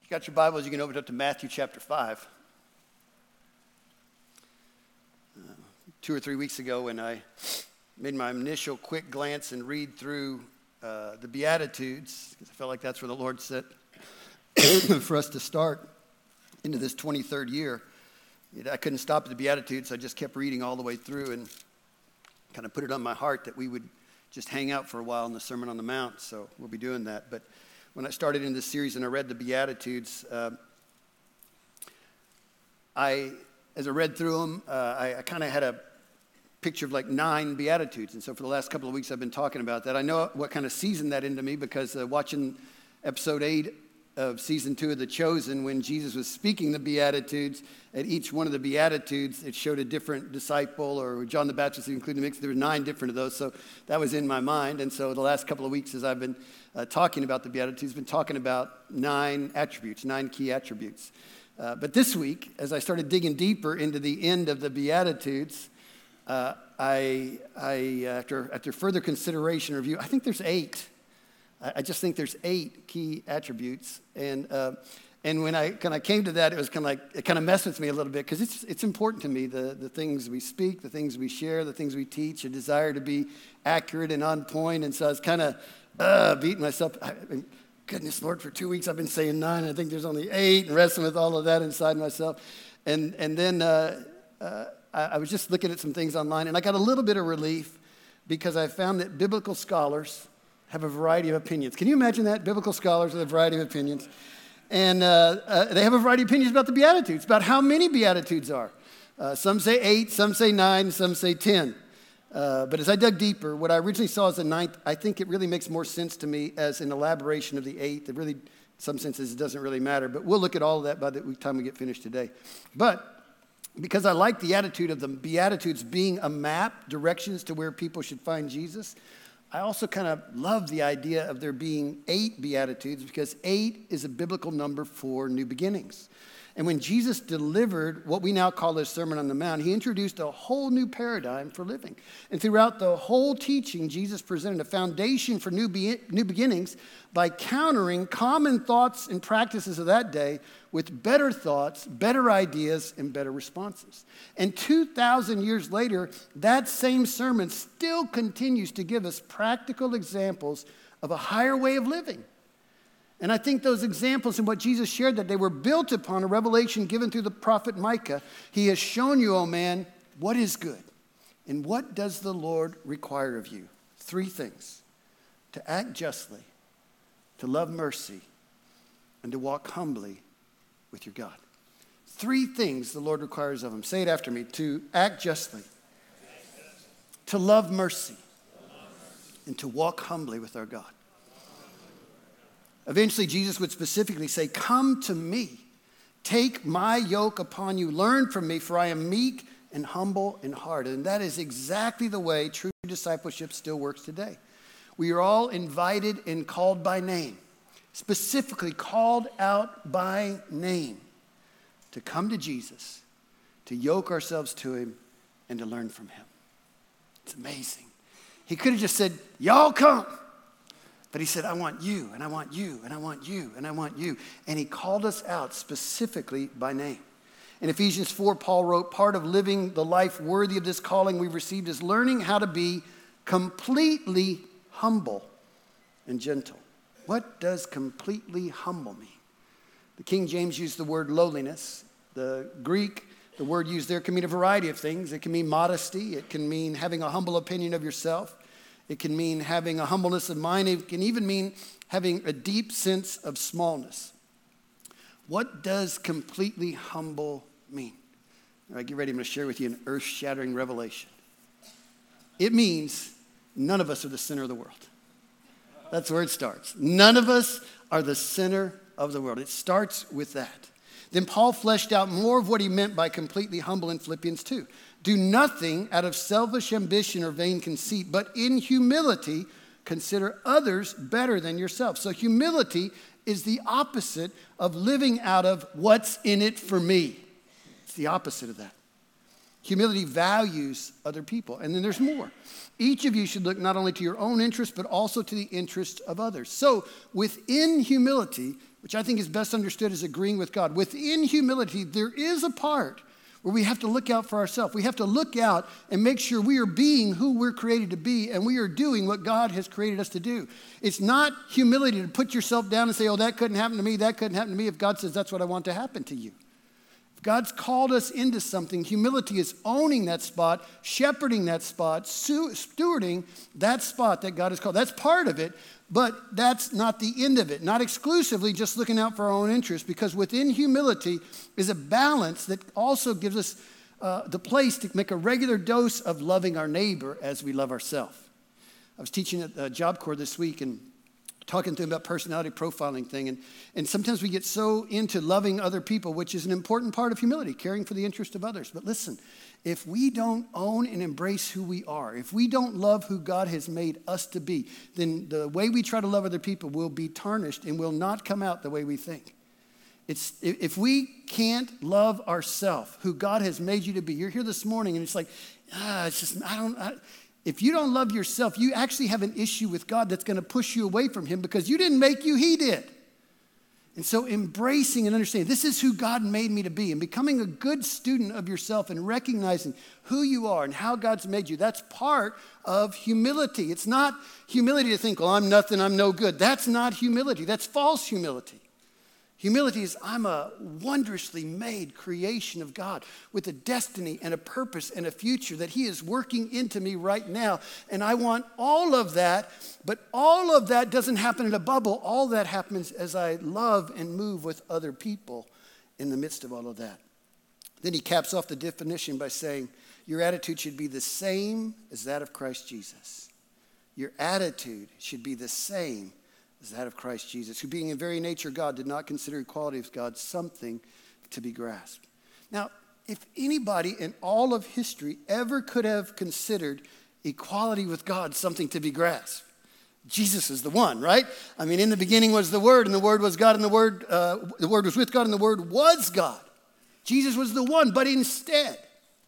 You got your Bibles, you can open it up to Matthew chapter 5. 2 or 3 weeks ago when I made my initial quick glance and read through the Beatitudes, because I felt like that's where the Lord said for us to start into this 23rd year. I couldn't stop at the Beatitudes, so I just kept reading all the way through and kind of put it on my heart that we would just hang out for a while in the Sermon on the Mount, so we'll be doing that. But when I started in this series and I read the Beatitudes, as I read through them, I kind of had a picture of like 9 Beatitudes. And so for the last couple of weeks, I've been talking about that. I know what kind of seasoned that into me because watching episode 8 of season 2 of The Chosen, when Jesus was speaking the Beatitudes, at each one of the Beatitudes, it showed a different disciple, or John the Baptist included in the mix. There were 9 different of those, so that was in my mind. And so the last couple of weeks, as I've been talking about the Beatitudes, been talking about 9 attributes, 9 key attributes. But this week, as I started digging deeper into the end of the Beatitudes, after further consideration and review, I think there's 8. I just think there's 8 key attributes, and when I kind of came to that, it was kind of like it kind of messed with me a little bit because it's important to me, the things we speak, the things we share, the things we teach, a desire to be accurate and on point. And so I was kind of beating myself. Goodness, Lord, for 2 weeks I've been saying 9. I think there's only 8, and wrestling with all of that inside myself, and then I was just looking at some things online, and I got a little bit of relief because I found that biblical scholars have a variety of opinions. Can you imagine that? Biblical scholars with a variety of opinions. And they have a variety of opinions about the Beatitudes, about how many Beatitudes are. Some say 8, some say 9, some say 10. But as I dug deeper, what I originally saw as the 9th, I think it really makes more sense to me as an elaboration of the 8th. It really, in some senses, it doesn't really matter. But we'll look at all of that by the time we get finished today. But because I like the attitude of the Beatitudes being a map, directions to where people should find Jesus, I also kind of love the idea of there being 8 Beatitudes because 8 is a biblical number for new beginnings. And when Jesus delivered what we now call his Sermon on the Mount, he introduced a whole new paradigm for living. And throughout the whole teaching, Jesus presented a foundation for new beginnings by countering common thoughts and practices of that day with better thoughts, better ideas, and better responses. And 2,000 years later, that same sermon still continues to give us practical examples of a higher way of living. And I think those examples and what Jesus shared, that they were built upon a revelation given through the prophet Micah. He has shown you, O man, what is good. And what does the Lord require of you? 3 things: to act justly, to love mercy, and to walk humbly with your God. 3 things the Lord requires of him. Say it after me: to act justly, to love mercy, and to walk humbly with our God. Eventually, Jesus would specifically say, "Come to me, take my yoke upon you, learn from me, for I am meek and humble in heart." And that is exactly the way true discipleship still works today. We are all invited and called by name, specifically called out by name, to come to Jesus, to yoke ourselves to him, and to learn from him. It's amazing. He could have just said, "Y'all come." But he said, "I want you, and I want you, and I want you, and I want you." And he called us out specifically by name. In Ephesians 4, Paul wrote, "Part of living the life worthy of this calling we've received is learning how to be completely humble and gentle." What does completely humble mean? The King James used the word lowliness. The Greek, the word used there can mean a variety of things. It can mean modesty. It can mean having a humble opinion of yourself. It can mean having a humbleness of mind. It can even mean having a deep sense of smallness. What does completely humble mean? All right, get ready. I'm going to share with you an earth-shattering revelation. It means none of us are the center of the world. That's where it starts. None of us are the center of the world. It starts with that. Then Paul fleshed out more of what he meant by completely humble in Philippians 2. "Do nothing out of selfish ambition or vain conceit, but in humility consider others better than yourself." So humility is the opposite of living out of what's in it for me. It's the opposite of that. Humility values other people. And then there's more. Each of you should look not only to your own interest, but also to the interest of others. So within humility, which I think is best understood as agreeing with God, within humility, there is a part where we have to look out for ourselves. We have to look out and make sure we are being who we're created to be, and we are doing what God has created us to do. It's not humility to put yourself down and say, oh, that couldn't happen to me, that couldn't happen to me, if God says that's what I want to happen to you. If God's called us into something, humility is owning that spot, shepherding that spot, stewarding that spot that God has called. That's part of it, but that's not the end of it. Not exclusively just looking out for our own interests, because within humility is a balance that also gives us the place to make a regular dose of loving our neighbor as we love ourselves. I was teaching at Job Corps this week and talking to him about personality profiling thing. And sometimes we get so into loving other people, which is an important part of humility, caring for the interest of others. But listen, if we don't own and embrace who we are, if we don't love who God has made us to be, then the way we try to love other people will be tarnished and will not come out the way we think. If we can't love ourselves, who God has made you to be, you're here this morning and it's like, if you don't love yourself, you actually have an issue with God that's going to push you away from him because you didn't make you, he did. And so embracing and understanding, this is who God made me to be, and becoming a good student of yourself and recognizing who you are and how God's made you, that's part of humility. It's not humility to think, well, I'm nothing, I'm no good. That's not humility. That's false humility. Humility is I'm a wondrously made creation of God with a destiny and a purpose and a future that he is working into me right now. And I want all of that, but all of that doesn't happen in a bubble. All that happens as I love and move with other people in the midst of all of that. Then he caps off the definition by saying, your attitude should be the same as that of Christ Jesus. Your attitude should be the same is that of Christ Jesus, who being in very nature God did not consider equality with God something to be grasped. Now, if anybody in all of history ever could have considered equality with God something to be grasped, Jesus is the one, right? I mean, in the beginning was the Word, and the Word was God, and the Word was with God, and the Word was God. Jesus was the one, but instead,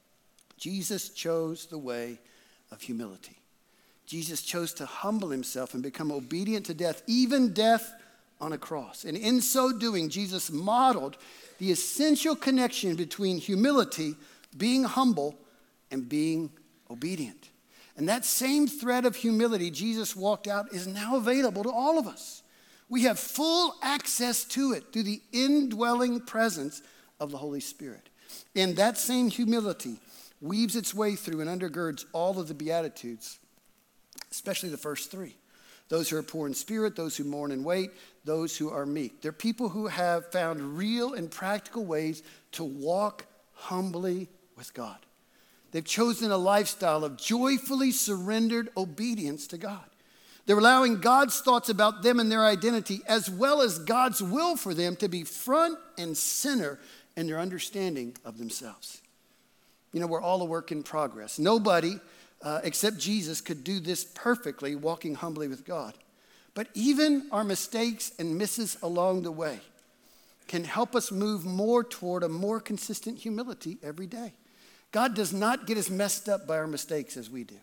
Jesus chose the way of humility. Jesus chose to humble himself and become obedient to death, even death on a cross. And in so doing, Jesus modeled the essential connection between humility, being humble, and being obedient. And that same thread of humility Jesus walked out is now available to all of us. We have full access to it through the indwelling presence of the Holy Spirit. And that same humility weaves its way through and undergirds all of the Beatitudes, especially the first three. Those who are poor in spirit, those who mourn and wait, those who are meek. They're people who have found real and practical ways to walk humbly with God. They've chosen a lifestyle of joyfully surrendered obedience to God. They're allowing God's thoughts about them and their identity, as well as God's will for them, to be front and center in their understanding of themselves. You know, we're all a work in progress. Nobody except Jesus could do this perfectly, walking humbly with God. But even our mistakes and misses along the way can help us move more toward a more consistent humility every day. God does not get as messed up by our mistakes as we do.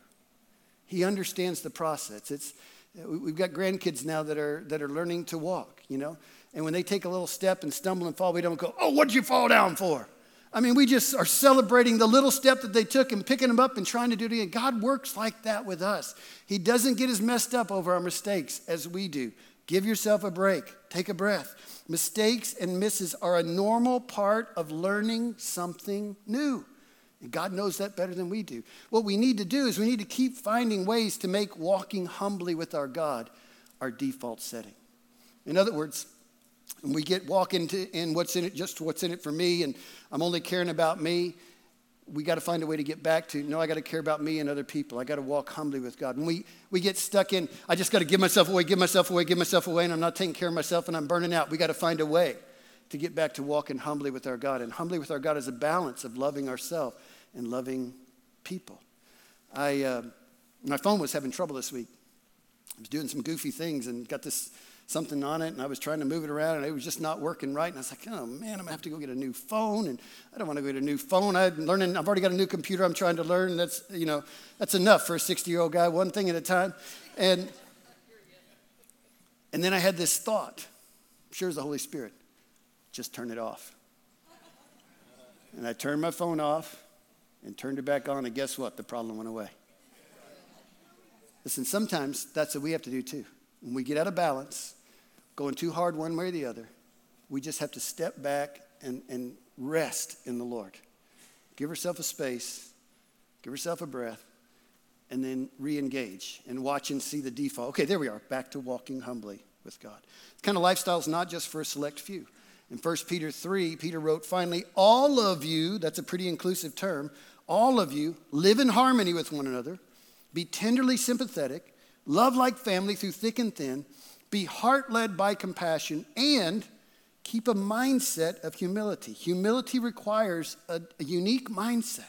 He understands the process. We've got grandkids now that are learning to walk, you know. And when they take a little step and stumble and fall, we don't go, oh, what'd you fall down for? I mean, we just are celebrating the little step that they took and picking them up and trying to do it again. God works like that with us. He doesn't get as messed up over our mistakes as we do. Give yourself a break. Take a breath. Mistakes and misses are a normal part of learning something new. And God knows that better than we do. What we need to do is we need to keep finding ways to make walking humbly with our God our default setting. In other words, when we walk in what's in it, just what's in it for me, and I'm only caring about me, we got to find a way to get back to, no, I got to care about me and other people. I got to walk humbly with God. When we get stuck in, I just got to give myself away, and I'm not taking care of myself, and I'm burning out. We got to find a way to get back to walking humbly with our God. And humbly with our God is a balance of loving ourselves and loving people. My phone was having trouble this week. I was doing some goofy things and got this something on it, and I was trying to move it around, and it was just not working right. And I was like, oh, man, I'm going to have to go get a new phone, and I don't want to go get a new phone. I've already got a new computer I'm trying to learn, and that's enough for a 60-year-old guy, one thing at a time. And then I had this thought, I'm sure it's the Holy Spirit, just turn it off. And I turned my phone off and turned it back on, and guess what? The problem went away. Listen, sometimes that's what we have to do too. When we get out of balance, going too hard one way or the other, we just have to step back and rest in the Lord. Give yourself a space, give yourself a breath, and then re-engage and watch and see the default. Okay, there we are, back to walking humbly with God. This kind of lifestyle is not just for a select few. In 1 Peter 3, Peter wrote, finally, all of you, that's a pretty inclusive term, all of you live in harmony with one another, be tenderly sympathetic, love like family through thick and thin, be heart-led by compassion, and keep a mindset of humility. Humility requires a unique mindset.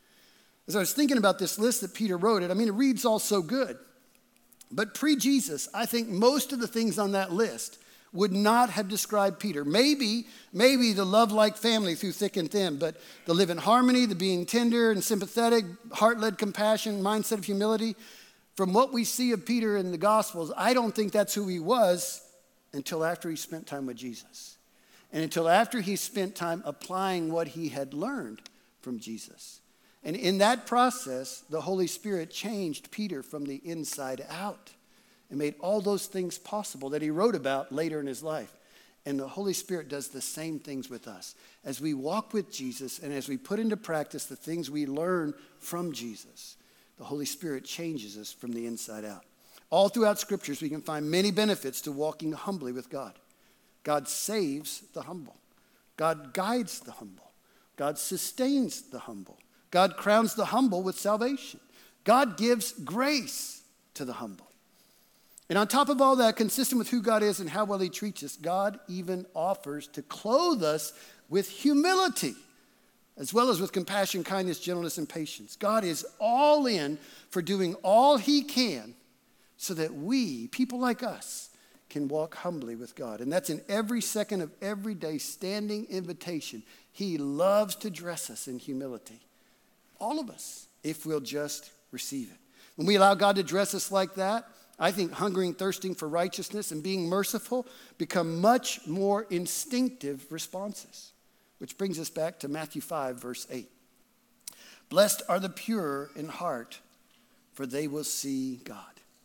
As I was thinking about this list that Peter wrote, it reads all so good. But pre-Jesus, I think most of the things on that list would not have described Peter. Maybe the love like family through thick and thin, but the live in harmony, the being tender and sympathetic, heart-led compassion, mindset of humility. From what we see of Peter in the Gospels, I don't think that's who he was until after he spent time with Jesus. And until after he spent time applying what he had learned from Jesus. And in that process, the Holy Spirit changed Peter from the inside out and made all those things possible that he wrote about later in his life. And the Holy Spirit does the same things with us. As we walk with Jesus and as we put into practice the things we learn from Jesus, the Holy Spirit changes us from the inside out. All throughout Scriptures, we can find many benefits to walking humbly with God. God saves the humble. God guides the humble. God sustains the humble. God crowns the humble with salvation. God gives grace to the humble. And on top of all that, consistent with who God is and how well he treats us, God even offers to clothe us with humility, as well as with compassion, kindness, gentleness, and patience. God is all in for doing all he can so that we, people like us, can walk humbly with God. And that's in every second of every day, standing invitation. He loves to dress us in humility. All of us, if we'll just receive it. When we allow God to dress us like that, I think hungering, thirsting for righteousness and being merciful become much more instinctive responses. Which brings us back to Matthew 5, verse 8. Blessed are the pure in heart, for they will see God.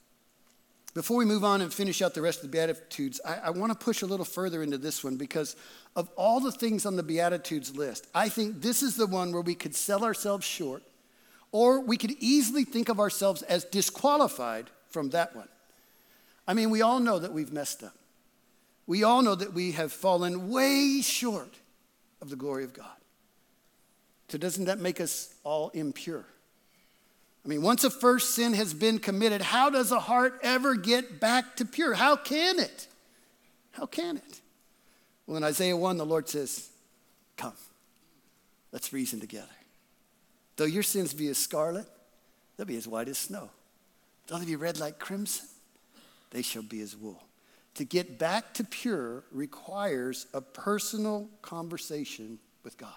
Before we move on and finish out the rest of the Beatitudes, I want to push a little further into this one because of all the things on the Beatitudes list, I think this is the one where we could sell ourselves short, or we could easily think of ourselves as disqualified from that one. We all know that we've messed up. We all know that we have fallen way short of the glory of God. So doesn't that make us all impure? Once a first sin has been committed, how does a heart ever get back to pure? How can it? How can it? Well, in Isaiah 1, the Lord says, come, let's reason together. Though your sins be as scarlet, they'll be as white as snow. Though they be red like crimson, they shall be as wool. To get back to pure requires a personal conversation with God.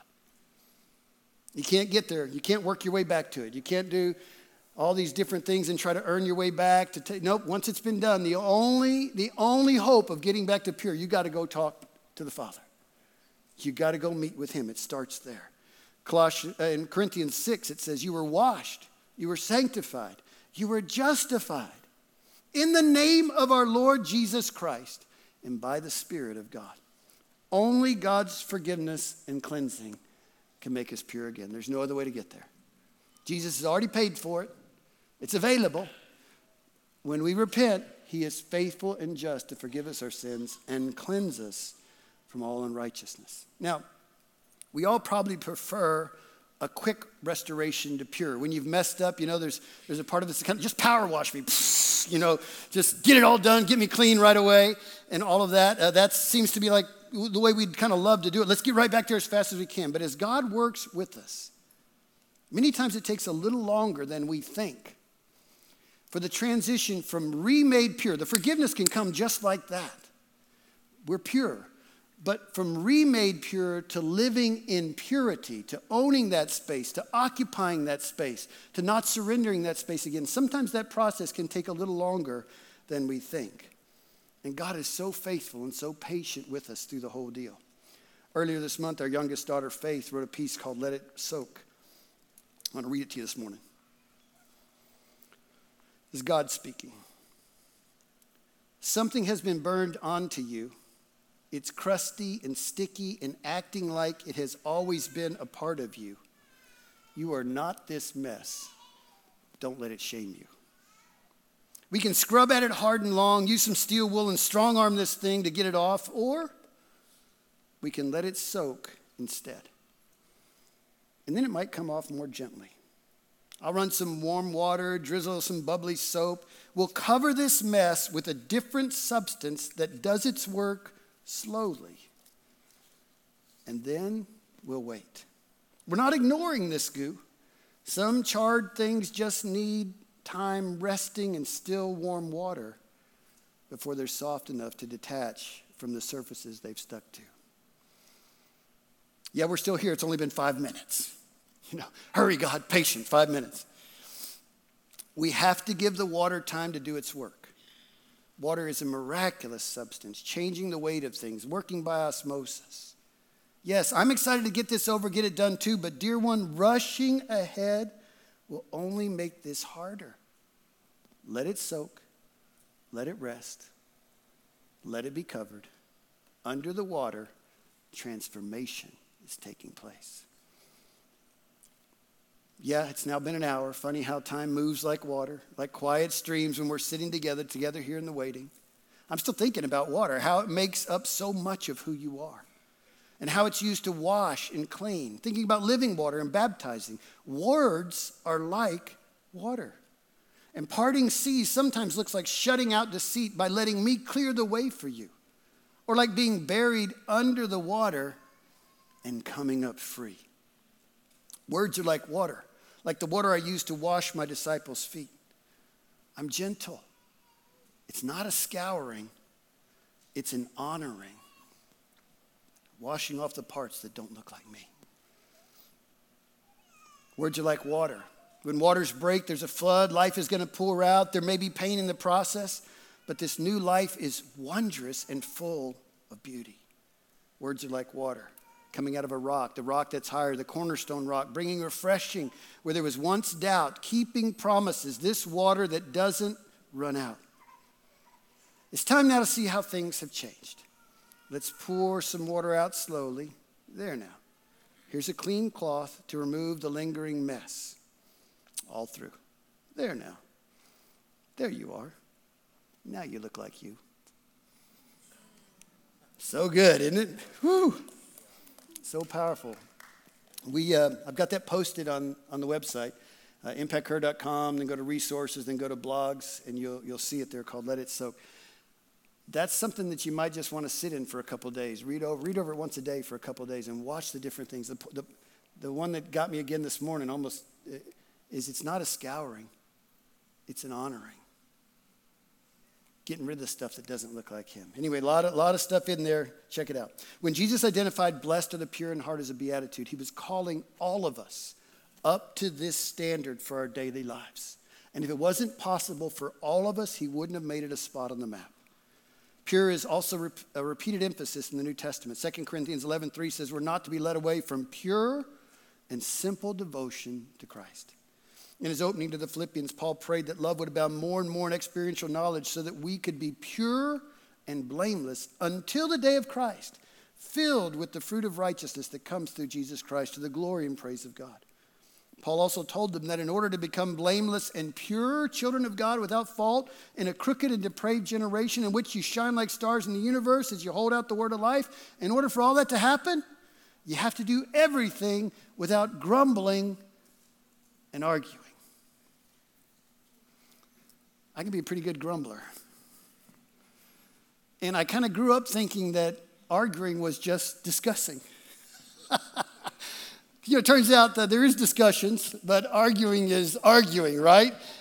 You can't get there. You can't work your way back to it. You can't do all these different things and try to earn your way back. Nope, once it's been done, the only hope of getting back to pure, you got to go talk to the Father. You got to go meet with him. It starts there. In Corinthians 6, it says, you were washed, you were sanctified, you were justified in the name of our Lord Jesus Christ and by the Spirit of God. Only God's forgiveness and cleansing can make us pure again. There's no other way to get there. Jesus has already paid for it. It's available. When we repent, he is faithful and just to forgive us our sins and cleanse us from all unrighteousness. Now, we all probably prefer a quick restoration to pure. When you've messed up, there's a part of this kind of just power wash me, just get it all done, get me clean right away, and all of that. That seems to be like the way we'd kind of love to do it. Let's get right back there as fast as we can. But as God works with us, many times it takes a little longer than we think. For the transition from remade pure, the forgiveness can come just like that. We're pure. But from remade pure to living in purity, to owning that space, to occupying that space, to not surrendering that space again, sometimes that process can take a little longer than we think. And God is so faithful and so patient with us through the whole deal. Earlier this month, our youngest daughter, Faith, wrote a piece called Let It Soak. I want to read it to you this morning. This is God speaking. Something has been burned onto you. It's crusty and sticky and acting like it has always been a part of you. You are not this mess. Don't let it shame you. We can scrub at it hard and long, use some steel wool and strong arm this thing to get it off, or we can let it soak instead. And then it might come off more gently. I'll run some warm water, drizzle some bubbly soap. We'll cover this mess with a different substance that does its work slowly. And then we'll wait. We're not ignoring this goo. Some charred things just need time resting in still warm water before they're soft enough to detach from the surfaces they've stuck to. Yeah, we're still here. It's only been 5 minutes. Hurry, God, patient, 5 minutes. We have to give the water time to do its work. Water is a miraculous substance, changing the weight of things, working by osmosis. Yes, I'm excited to get this over, get it done too, but dear one, rushing ahead will only make this harder. Let it soak, let it rest, let it be covered. Under the water, transformation is taking place. Yeah, it's now been an hour. Funny how time moves like water, like quiet streams when we're sitting together here in the waiting. I'm still thinking about water, how it makes up so much of who you are, and how it's used to wash and clean. Thinking about living water and baptizing. Words are like water. And parting seas sometimes looks like shutting out deceit by letting me clear the way for you. Or like being buried under the water and coming up free. Words are like water, like the water I used to wash my disciples' feet. I'm gentle. It's not a scouring, it's an honoring. Washing off the parts that don't look like me. Words are like water. When waters break, there's a flood, life is going to pour out. There may be pain in the process, but this new life is wondrous and full of beauty. Words are like water. Coming out of a rock, the rock that's higher, the cornerstone rock, bringing refreshing where there was once doubt, keeping promises, this water that doesn't run out. It's time now to see how things have changed. Let's pour some water out slowly. There now. Here's a clean cloth to remove the lingering mess. All through. There now. There you are. Now you look like you. So good, isn't it? Whew. So powerful. I've got that posted on the website, impactcur.com, then go to resources, then go to blogs, and you'll see it there called Let It Soak. That's something that you might just want to sit in for a couple of days. Read over it once a day for a couple of days and watch the different things. The one that got me again this morning almost is it's not a scouring, it's an honoring. Getting rid of the stuff that doesn't look like him. Anyway, a lot of stuff in there. Check it out. When Jesus identified blessed are the pure in heart as a beatitude, he was calling all of us up to this standard for our daily lives. And if it wasn't possible for all of us, he wouldn't have made it a spot on the map. Pure is also a repeated emphasis in the New Testament. 2 Corinthians 11:3 says we're not to be led away from pure and simple devotion to Christ. In his opening to the Philippians, Paul prayed that love would abound more and more in experiential knowledge so that we could be pure and blameless until the day of Christ, filled with the fruit of righteousness that comes through Jesus Christ to the glory and praise of God. Paul also told them that in order to become blameless and pure children of God without fault in a crooked and depraved generation in which you shine like stars in the universe as you hold out the word of life, in order for all that to happen, you have to do everything without grumbling and arguing. I can be a pretty good grumbler. And I kind of grew up thinking that arguing was just discussing. It turns out that there is discussions, but arguing is arguing, right?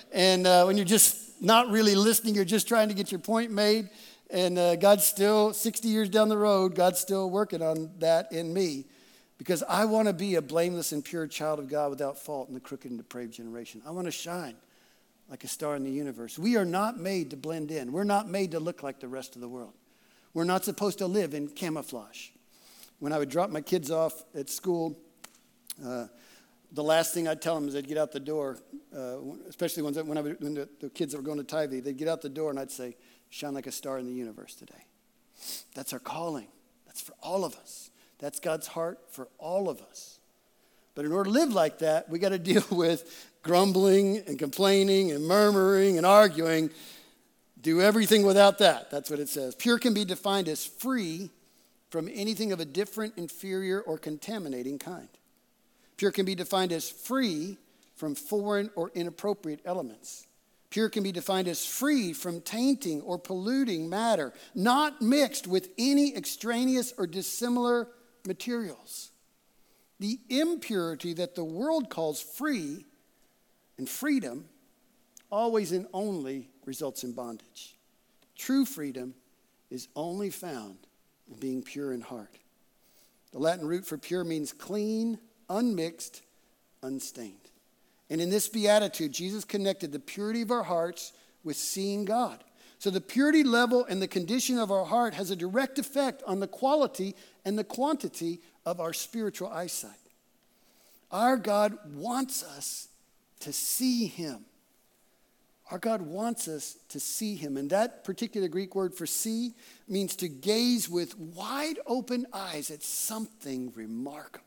And when you're just not really listening, you're just trying to get your point made. And God's still, 60 years down the road, God's still working on that in me. Because I want to be a blameless and pure child of God without fault in the crooked and depraved generation. I want to shine like a star in the universe. We are not made to blend in. We're not made to look like the rest of the world. We're not supposed to live in camouflage. When I would drop my kids off at school, the last thing I'd tell them is they'd get out the door, especially when the kids that were going to Tybee, they'd get out the door and I'd say, shine like a star in the universe today. That's our calling. That's for all of us. That's God's heart for all of us. But in order to live like that, we got to deal with grumbling and complaining and murmuring and arguing. Do everything without that. That's what it says. Pure can be defined as free from anything of a different, inferior, or contaminating kind. Pure can be defined as free from foreign or inappropriate elements. Pure can be defined as free from tainting or polluting matter, not mixed with any extraneous or dissimilar materials. The impurity that the world calls free and freedom always and only results in bondage. True freedom is only found in being pure in heart. The Latin root for pure means clean, unmixed, unstained. And in this beatitude, Jesus connected the purity of our hearts with seeing God. So the purity level and the condition of our heart has a direct effect on the quality and the quantity of our spiritual eyesight. Our God wants us to see him. Our God wants us to see him. And that particular Greek word for see means to gaze with wide open eyes at something remarkable.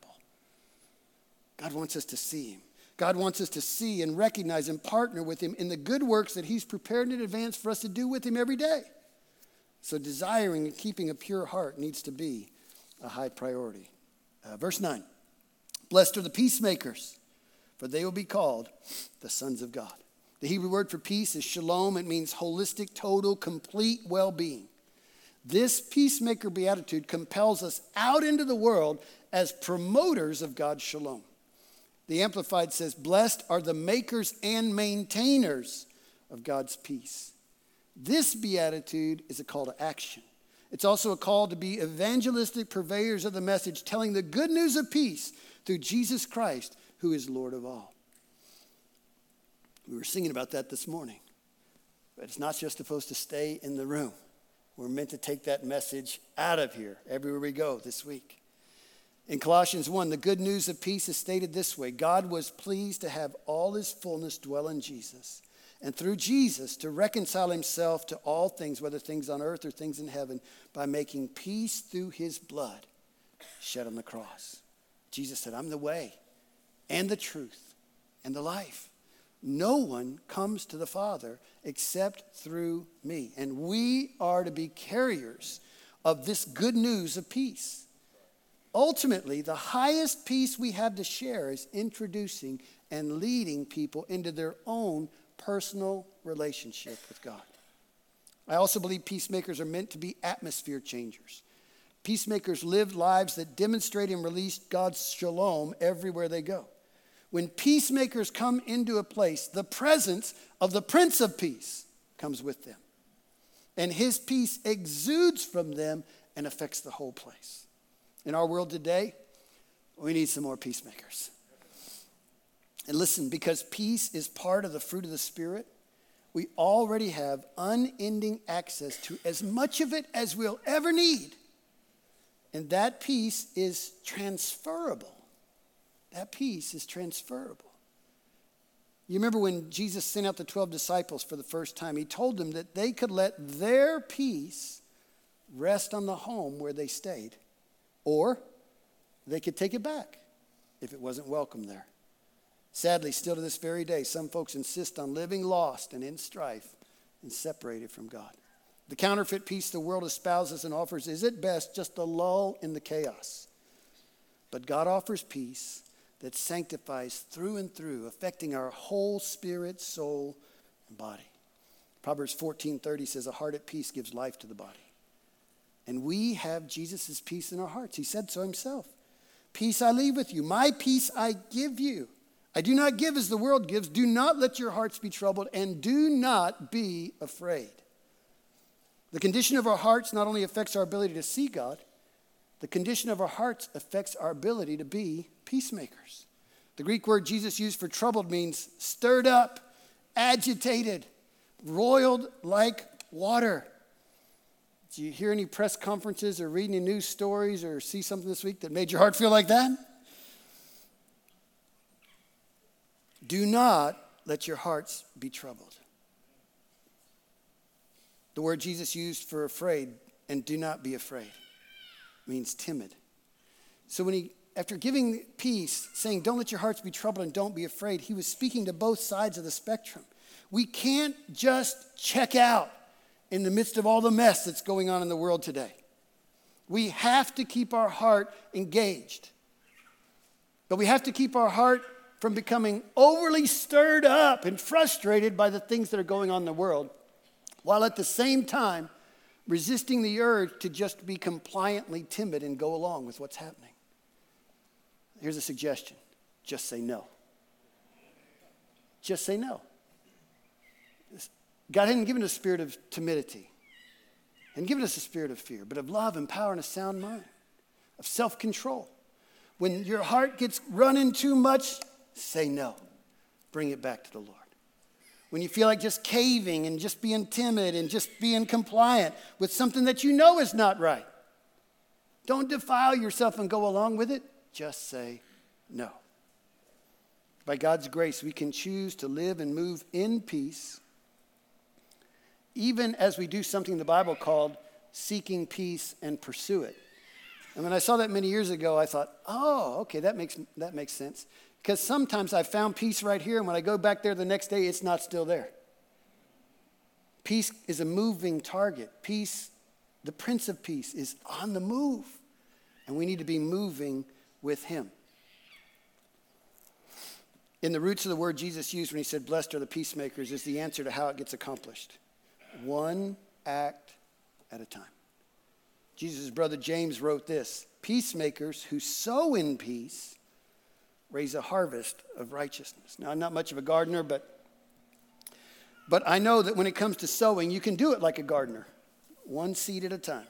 God wants us to see him. God wants us to see and recognize and partner with him in the good works that he's prepared in advance for us to do with him every day. So desiring and keeping a pure heart needs to be a high priority. Verse 9, blessed are the peacemakers, for they will be called the sons of God. The Hebrew word for peace is shalom. It means holistic, total, complete well-being. This peacemaker beatitude compels us out into the world as promoters of God's shalom. The Amplified says, blessed are the makers and maintainers of God's peace. This beatitude is a call to action. It's also a call to be evangelistic purveyors of the message, telling the good news of peace through Jesus Christ, who is Lord of all. We were singing about that this morning. But it's not just supposed to stay in the room. We're meant to take that message out of here everywhere we go this week. In Colossians 1, the good news of peace is stated this way. God was pleased to have all his fullness dwell in Jesus, and through Jesus to reconcile himself to all things, whether things on earth or things in heaven, by making peace through his blood shed on the cross. Jesus said, I'm the way and the truth and the life. No one comes to the Father except through me. And we are to be carriers of this good news of peace. Ultimately, the highest peace we have to share is introducing and leading people into their own personal relationship with God. I also believe peacemakers are meant to be atmosphere changers. Peacemakers live lives that demonstrate and release God's shalom everywhere they go. When peacemakers come into a place, the presence of the Prince of Peace comes with them. And his peace exudes from them and affects the whole place. In our world today, we need some more peacemakers. And listen, because peace is part of the fruit of the Spirit, we already have unending access to as much of it as we'll ever need. And that peace is transferable. That peace is transferable. You remember when Jesus sent out the 12 disciples for the first time, he told them that they could let their peace rest on the home where they stayed. Or they could take it back if it wasn't welcome there. Sadly, still to this very day, some folks insist on living lost and in strife and separated from God. The counterfeit peace the world espouses and offers is at best just a lull in the chaos. But God offers peace that sanctifies through and through, affecting our whole spirit, soul, and body. Proverbs 14:30 says, a heart at peace gives life to the body. And we have Jesus' peace in our hearts. He said so himself. Peace I leave with you. My peace I give you. I do not give as the world gives. Do not let your hearts be troubled, and do not be afraid. The condition of our hearts not only affects our ability to see God, the condition of our hearts affects our ability to be peacemakers. The Greek word Jesus used for troubled means stirred up, agitated, roiled like water. Did you hear any press conferences or read any news stories or see something this week that made your heart feel like that? Do not let your hearts be troubled. The word Jesus used for afraid, and do not be afraid, means timid. So when he, after giving peace, saying don't let your hearts be troubled and don't be afraid, he was speaking to both sides of the spectrum. We can't just check out in the midst of all the mess that's going on in the world today. We have to keep our heart engaged. But we have to keep our heart from becoming overly stirred up and frustrated by the things that are going on in the world, while at the same time resisting the urge to just be compliantly timid and go along with what's happening. Here's a suggestion. Just say no. Just say no. God hadn't given us a spirit of timidity. He hadn't given us a spirit of fear, but of love and power and a sound mind, of self-control. When your heart gets running too much, say no. Bring it back to the Lord. When you feel like just caving and just being timid and just being compliant with something that you know is not right, don't defile yourself and go along with it. Just say no. By God's grace, we can choose to live and move in peace, even as we do something the Bible called seeking peace and pursue it. And when I saw that many years ago, I thought, oh, okay, that makes sense. Because sometimes I found peace right here, and when I go back there the next day, it's not still there. Peace is a moving target. Peace, the Prince of Peace, is on the move, and we need to be moving with him. In the roots of the word Jesus used when he said, blessed are the peacemakers, is the answer to how it gets accomplished. One act at a time. Jesus' brother James wrote this, peacemakers who sow in peace raise a harvest of righteousness. Now, I'm not much of a gardener, but I know that when it comes to sowing, you can do it like a gardener, one seed at a time.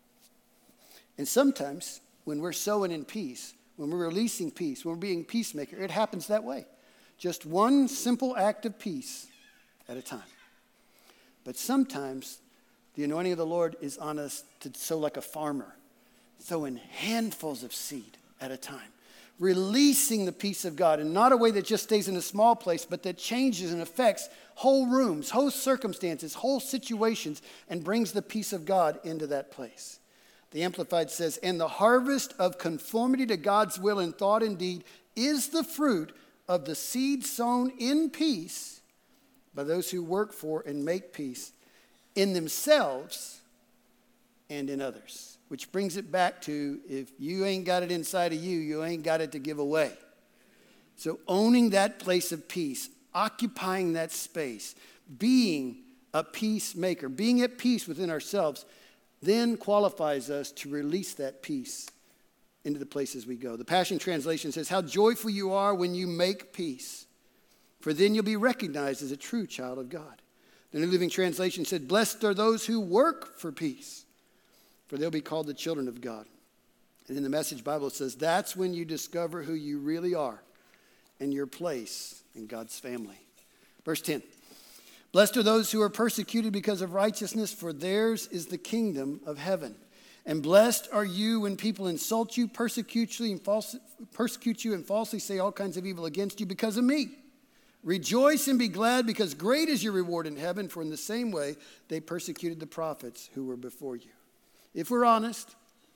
And sometimes when we're sowing in peace, when we're releasing peace, when we're being peacemaker, it happens that way. Just one simple act of peace at a time. But sometimes the anointing of the Lord is on us to sow like a farmer, sowing handfuls of seed at a time, releasing the peace of God in not a way that just stays in a small place, but that changes and affects whole rooms, whole circumstances, whole situations, and brings the peace of God into that place. The Amplified says, and the harvest of conformity to God's will in thought and deed is the fruit of the seed sown in peace by those who work for and make peace in themselves and in others. Which brings it back to, if you ain't got it inside of you, you ain't got it to give away. So owning that place of peace, occupying that space, being a peacemaker, being at peace within ourselves, then qualifies us to release that peace into the places we go. The Passion Translation says, how joyful you are when you make peace, for then you'll be recognized as a true child of God. The New Living Translation said, blessed are those who work for peace, for they'll be called the children of God. And in the Message Bible, it says, that's when you discover who you really are and your place in God's family. Verse 10, blessed are those who are persecuted because of righteousness, for theirs is the kingdom of heaven. And blessed are you when people insult you, persecute you, and falsely say all kinds of evil against you because of me. Rejoice and be glad, because great is your reward in heaven, for in the same way they persecuted the prophets who were before you. If we're honest,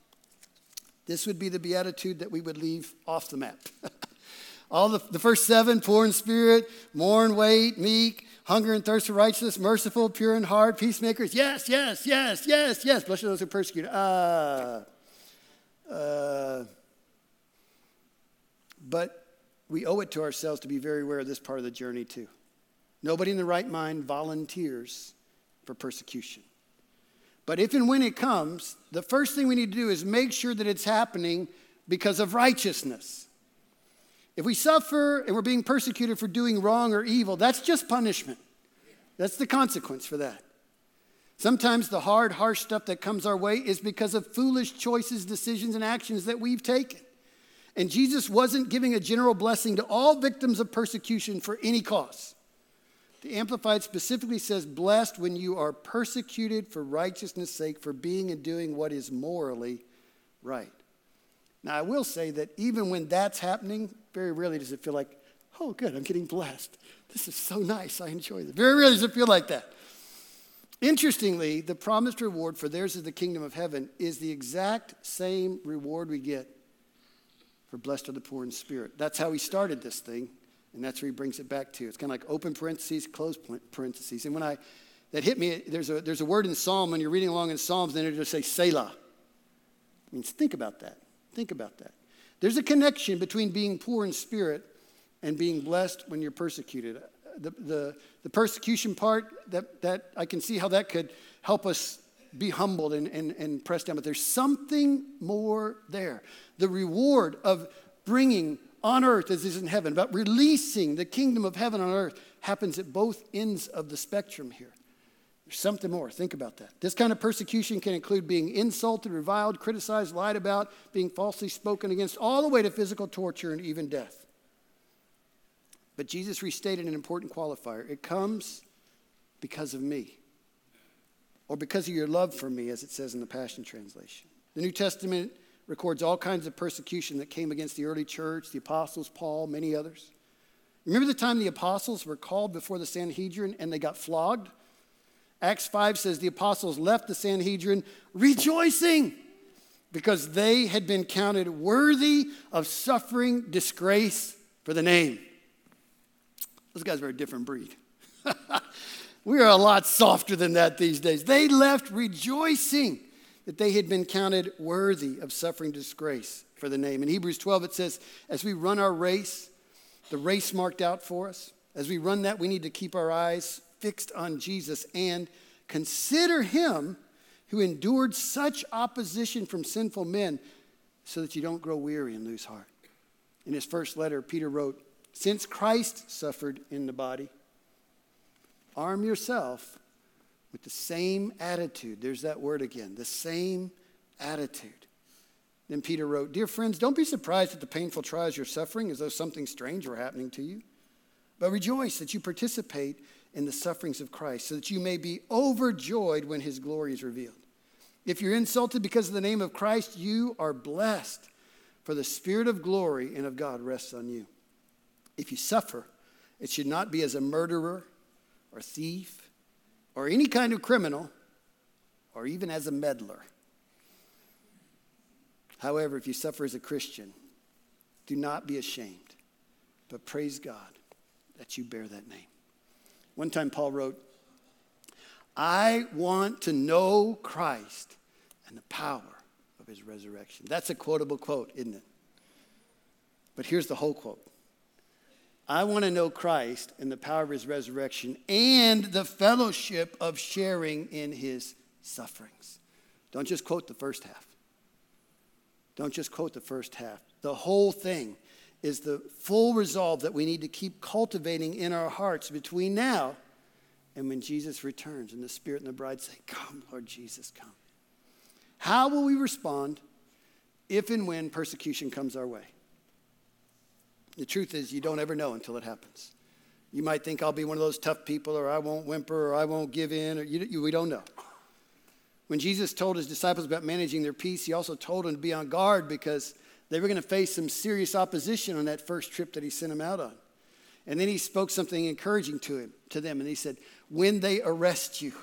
this would be the beatitude that we would leave off the map. All the first 7, poor in spirit, mourn, wait, meek, hunger and thirst for righteousness, merciful, pure in heart, peacemakers. Yes, yes, yes, yes, yes. Blessed are those who persecute. But we owe it to ourselves to be very aware of this part of the journey too. Nobody in the right mind volunteers for persecution. But if and when it comes, the first thing we need to do is make sure that it's happening because of righteousness. If we suffer and we're being persecuted for doing wrong or evil, that's just punishment. That's the consequence for that. Sometimes the hard, harsh stuff that comes our way is because of foolish choices, decisions, and actions that we've taken. And Jesus wasn't giving a general blessing to all victims of persecution for any cause. The Amplified specifically says, blessed when you are persecuted for righteousness' sake, for being and doing what is morally right. Now, I will say that even when that's happening, very rarely does it feel like, oh, good, I'm getting blessed. This is so nice. I enjoy this. Very rarely does it feel like that. Interestingly, the promised reward for theirs is the kingdom of heaven is the exact same reward we get for blessed are the poor in spirit. That's how he started this thing, and that's where he brings it back to. It's kind of like open parentheses, close parentheses. And that hit me, there's a word in Psalm, when you're reading along in Psalms, then it'll just say Selah. It means think about that. Think about that. There's a connection between being poor in spirit and being blessed when you're persecuted. The persecution part, that I can see how that could help us be humbled and pressed down. But there's something more there. The reward of bringing on earth as is in heaven, about releasing the kingdom of heaven on earth, happens at both ends of the spectrum here. There's something more. Think about that. This kind of persecution can include being insulted, reviled, criticized, lied about, being falsely spoken against, all the way to physical torture and even death. But Jesus restated an important qualifier. It comes because of me, or because of your love for me, as it says in the Passion Translation. The New Testament records all kinds of persecution that came against the early church, the apostles, Paul, many others. Remember the time the apostles were called before the Sanhedrin and they got flogged? Acts 5 says the apostles left the Sanhedrin rejoicing because they had been counted worthy of suffering disgrace for the name. Those guys were a different breed. We are a lot softer than that these days. They left rejoicing that they had been counted worthy of suffering disgrace for the name. In Hebrews 12 it says, as we run our race, the race marked out for us, as we run that, we need to keep our eyes fixed on Jesus and consider him who endured such opposition from sinful men so that you don't grow weary and lose heart. In his first letter, Peter wrote, since Christ suffered in the body, arm yourself with the same attitude. There's that word again, the same attitude. Then Peter wrote, dear friends, don't be surprised at the painful trials you're suffering as though something strange were happening to you. But rejoice that you participate in the sufferings of Christ, so that you may be overjoyed when his glory is revealed. If you're insulted because of the name of Christ, you are blessed, for the Spirit of glory and of God rests on you. If you suffer, it should not be as a murderer or thief or any kind of criminal or even as a meddler. However, if you suffer as a Christian, do not be ashamed, but praise God that you bear that name. One time Paul wrote, I want to know Christ and the power of his resurrection. That's a quotable quote, isn't it? But here's the whole quote. I want to know Christ and the power of his resurrection and the fellowship of sharing in his sufferings. Don't just quote the first half. Don't just quote the first half. The whole thing is the full resolve that we need to keep cultivating in our hearts between now and when Jesus returns and the Spirit and the bride say, come, Lord Jesus, come. How will we respond if and when persecution comes our way? The truth is, you don't ever know until it happens. You might think I'll be one of those tough people, or I won't whimper, or I won't give in, or we don't know. When Jesus told his disciples about managing their peace, he also told them to be on guard because they were going to face some serious opposition on that first trip that he sent them out on. And then he spoke something encouraging to them, and he said, when they arrest you,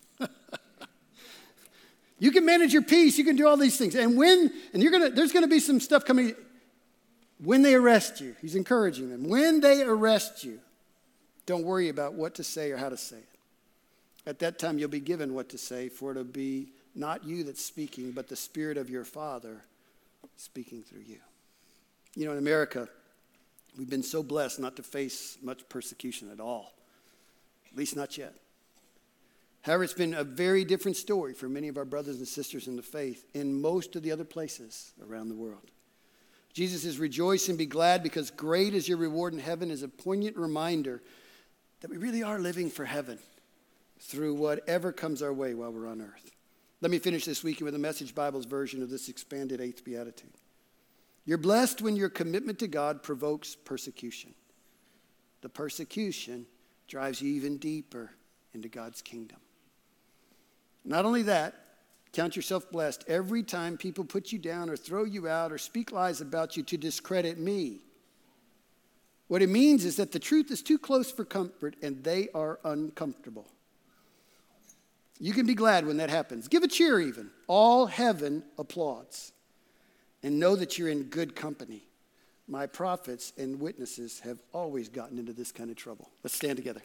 you can manage your peace, you can do all these things. And there's going to be some stuff coming. When they arrest you, he's encouraging them. When they arrest you, don't worry about what to say or how to say it. At that time, you'll be given what to say, for it'll be not you that's speaking, but the Spirit of your Father speaking through you. You know, in America, we've been so blessed not to face much persecution at all, at least not yet. However, it's been a very different story for many of our brothers and sisters in the faith in most of the other places around the world. Jesus says, rejoice and be glad because great is your reward in heaven, is a poignant reminder that we really are living for heaven through whatever comes our way while we're on earth. Let me finish this weekend with a Message Bible's version of this expanded 8th Beatitude. You're blessed when your commitment to God provokes persecution. The persecution drives you even deeper into God's kingdom. Not only that, count yourself blessed every time people put you down or throw you out or speak lies about you to discredit me. What it means is that the truth is too close for comfort and they are uncomfortable. You can be glad when that happens. Give a cheer even. All heaven applauds. And know that you're in good company. My prophets and witnesses have always gotten into this kind of trouble. Let's stand together.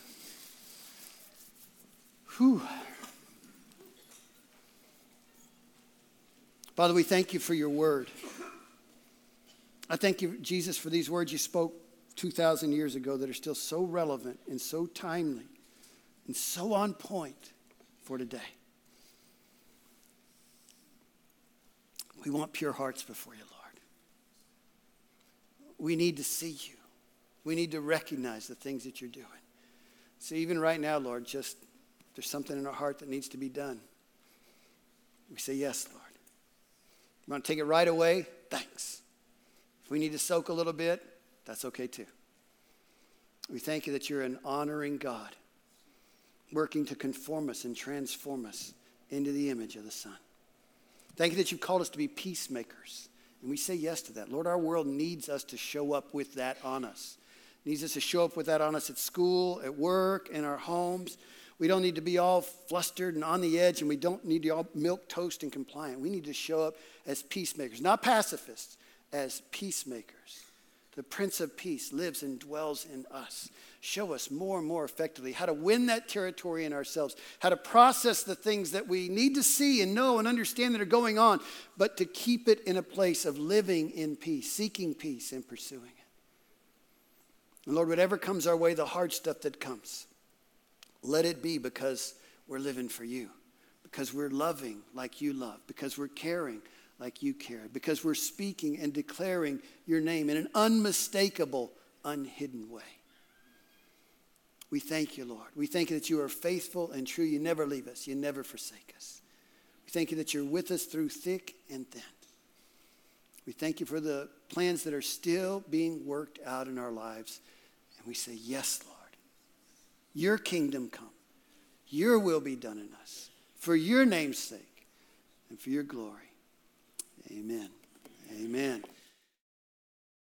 Whew. Father, we thank you for your word. I thank you, Jesus, for these words you spoke 2,000 years ago that are still so relevant and so timely and so on point for today. We want pure hearts before you, Lord. We need to see you. We need to recognize the things that you're doing. So even right now, Lord, just there's something in our heart that needs to be done. We say, yes, Lord. You want to take it right away? Thanks. If we need to soak a little bit, that's okay too. We thank you that you're an honoring God, working to conform us and transform us into the image of the Son. Thank you that you've called us to be peacemakers. And we say yes to that. Lord, our world needs us to show up with that on us. It needs us to show up with that on us at school, at work, in our homes. We don't need to be all flustered and on the edge, and we don't need to be all milquetoast and compliant. We need to show up as peacemakers, not pacifists, as peacemakers. The Prince of Peace lives and dwells in us. Show us more and more effectively how to win that territory in ourselves, how to process the things that we need to see and know and understand that are going on, but to keep it in a place of living in peace, seeking peace and pursuing it. And Lord, whatever comes our way, the hard stuff that comes, let it be because we're living for you, because we're loving like you love, because we're caring like you care, because we're speaking and declaring your name in an unmistakable, unhidden way. We thank you, Lord. We thank you that you are faithful and true. You never leave us. You never forsake us. We thank you that you're with us through thick and thin. We thank you for the plans that are still being worked out in our lives. And we say, yes, Lord. Your kingdom come. Your will be done in us. For your name's sake and for your glory. Amen. Amen.